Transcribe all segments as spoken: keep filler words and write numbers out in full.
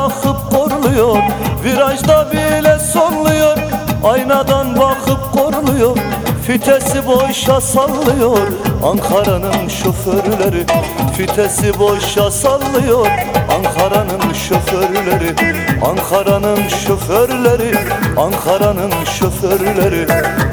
bırakıp korluyor, virajda bile sonluyor. Aynadan bakıp korluyor, fitesi boşa sallıyor. Ankara'nın şoförleri fitesi boşa sallıyor. Ankara'nın şoförleri, Ankara'nın şoförleri, Ankara'nın şoförleri.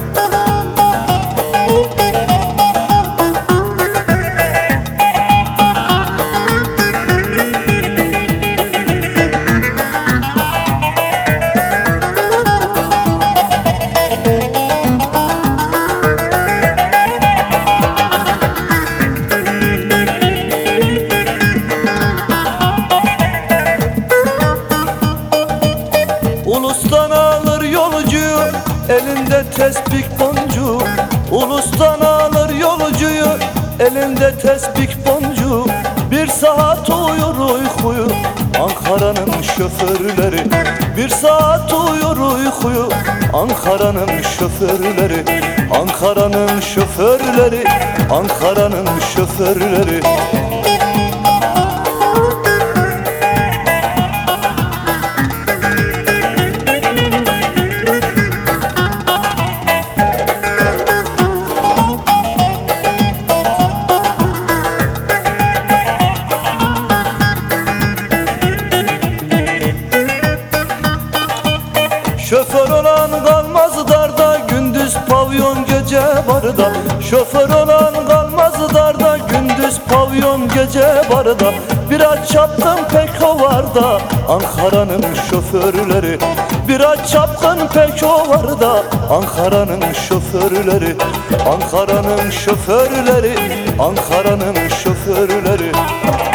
Ulustan alır yolcuyu, elinde tespih boncuğu. Ulustan alır yolcuyu, elinde tespih boncuğu. Bir saat uyur uykuyu Ankara'nın şoförleri, bir saat uyur uykuyu Ankara'nın şoförleri, Ankara'nın şoförleri, Ankara'nın şoförleri. Şoför olan kalmaz darda, gündüz pavyon gece barda. Şoför olan kalmaz darda, gündüz pavyon gece barda. Biraz çapkın pek o var da Ankara'nın şoförleri, biraz çapkın pek o var da Ankara'nın şoförleri, Ankara'nın şoförleri, Ankara'nın şoförleri.